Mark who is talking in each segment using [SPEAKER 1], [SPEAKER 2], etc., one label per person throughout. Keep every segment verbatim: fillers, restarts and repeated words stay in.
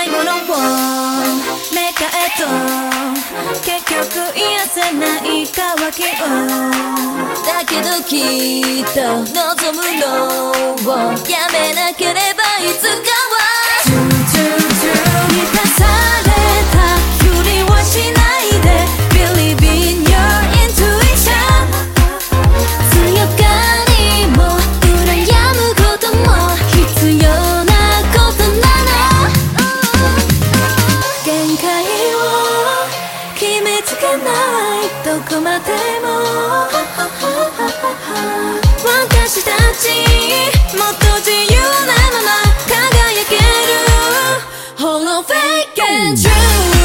[SPEAKER 1] ないものを目かえと結局癒せない渇きをだけどきっと望むのをやめなければいつかはチューチューチュー満たされたふりはしないで Believe in your intuition 強がりも羨むことも必要なことなの限界を決めつけないどこまでも私たちもっと自由なまま輝ける Holo fake and true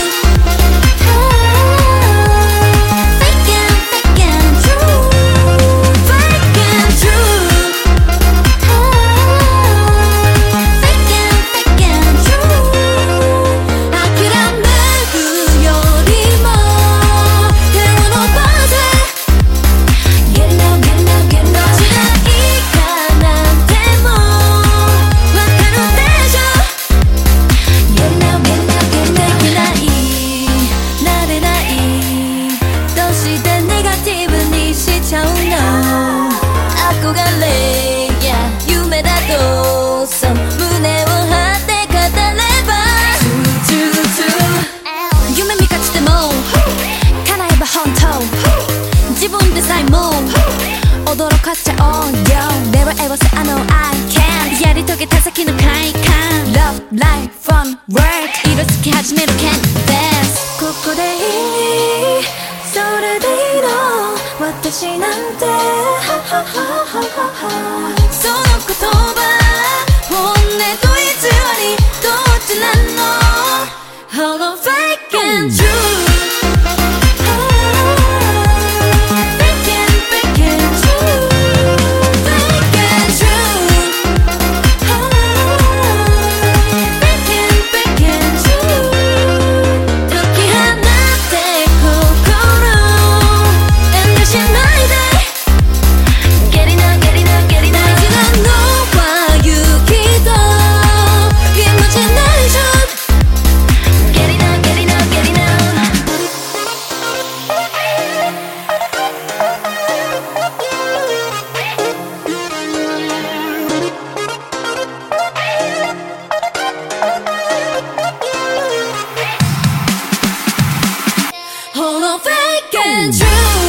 [SPEAKER 1] 憧れや夢だとそう胸を張って語ればチューチューチュー夢見かしても叶えば本当自分でさえも驚かせちゃおうよ Never ever say I know I can やり遂げた先の快感 Love, life, fun, work 色つき始める Can't dance ここでいいそれでいいの私なんてその言葉本音と偽りどっちなの Holo fake and true Holo fake and true